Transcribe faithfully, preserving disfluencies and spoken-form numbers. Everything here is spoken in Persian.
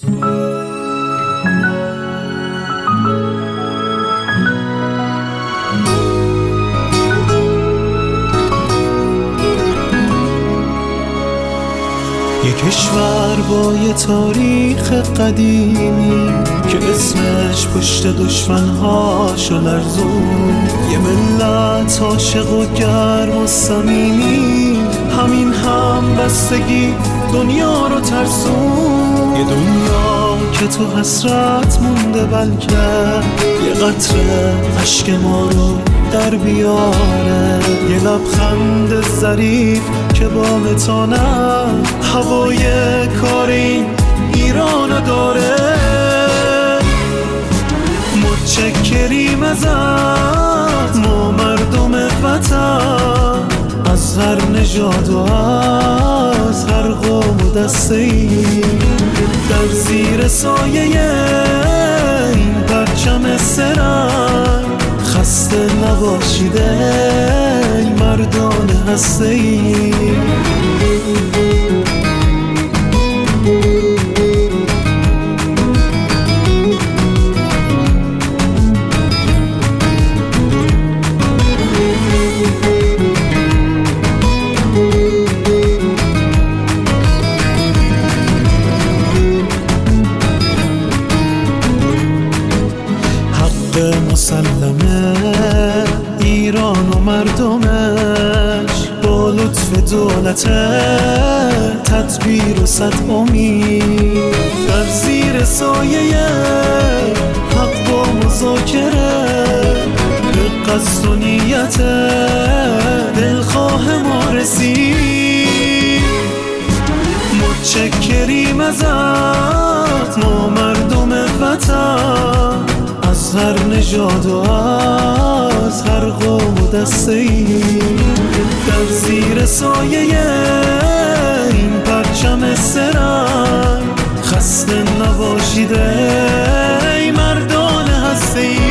یه کشور با یه تاریخ قدیمی که اسمش پشت دشمنهاشو لرزون، یه ملت عاشق و گرم و صمیمی، همین هم بستگی دنیا رو ترسون. یه دنیا که تو حسرت مونده، بلکه یه قطره اشک ما رو در بیاره، یه لبخند ظریف که با متانت هوای کار این ایران داره. متشکریم ازت ما مردم وطن، از هر نژاد و از هر قوم و دسته‌ای، در زیر سایه این پرچم سرنگ خسته نباشید ای مردان هسته‌ای. مسلمه ایران و مردمش با لطف دولت تدبیر و صد امید، در زیر سایه حق با مذاکره به قصد و نیت دلخواه ما رسید. متشکریم ازت ما مردم وطن، از هر نژاد و از هر قوم و دسته‌ای، در زیر سایه این پرچم سرنگ خسته نباشید ای مردان هسته‌ای.